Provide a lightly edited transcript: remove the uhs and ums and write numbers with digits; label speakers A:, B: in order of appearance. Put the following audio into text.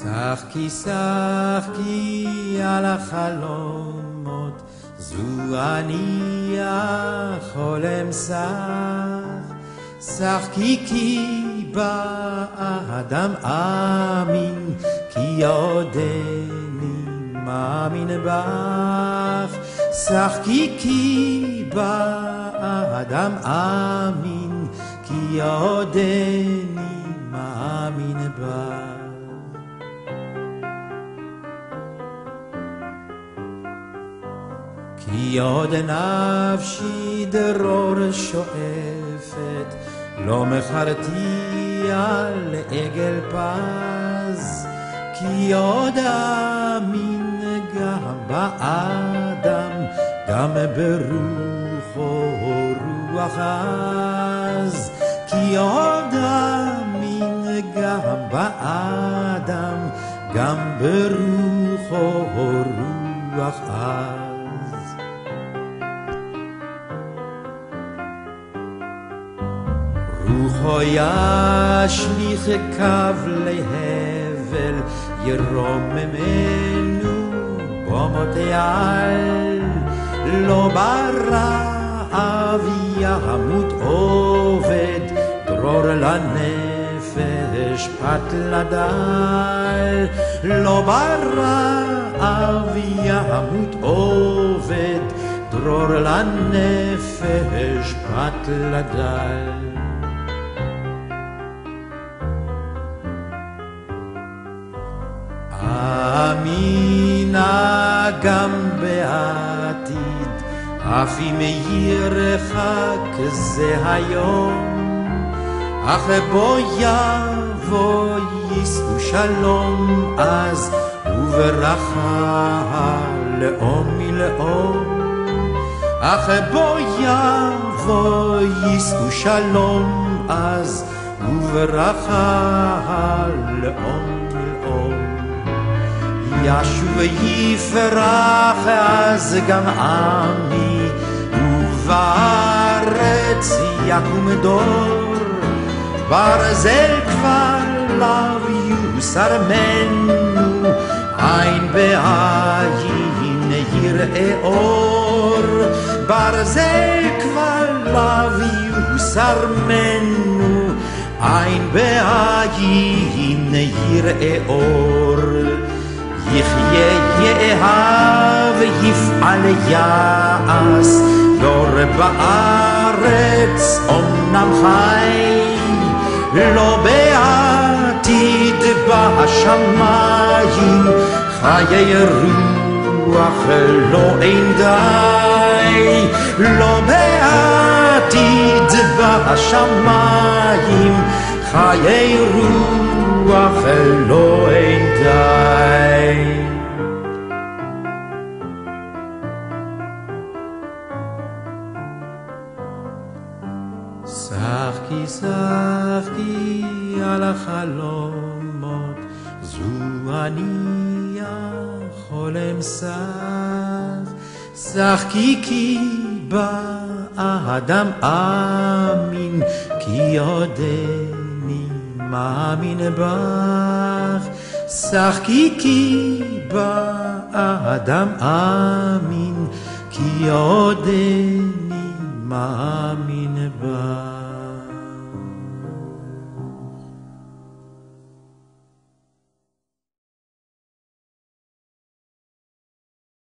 A: שחקי שחקי על החלומות, זו אני החולם שחקי כי באדם אמין, כי עודני מאמין בך. שחקי כי באדם אמין, כי עודני מאמין בך. כי עוד נפשי דרור שואפת, לא מכרתי על עגל פז. כי עוד אמין גם באדם, גם ברוחו רוח עז. כי עוד אמין גם באדם, גם ברוחו רוח עז. רוחו ישליך קו להבל, ירוממנו במותי על. לא ברעב ימות עובד, דרור לנפש פת לדל. לא ברעב ימות עובד, דרור לנפש פת לדל. אמינה גם בעתיד, אף אם ירחק זה היום. אך בו יבוא יישאו שלום אז, וברכה לאום מלאום. אך בו יבוא יישאו שלום אז, וברכה לאום מלאום. ישוב יפרח אז גם עמי, ובארץ יקום דור. ברזל כבר לאו יוסר מנו, עין בעין יראה אור. ברזל כבר לאו יוסר מנו, עין בעין יראה אור. יחיה יאהב יפעל יעש, דור בארץ אומנם חי. לא בעתיד בשמיים, חיי רוח לא אין די. לא בעתיד בשמיים, חיי רוח לא אין די. שחקי שחקי על החלומות, זו אני החולם שחקי כי באדם אמין, כי עודני מאמין בך. שחקי כי באדם אמין, כי עודני מאמין בך.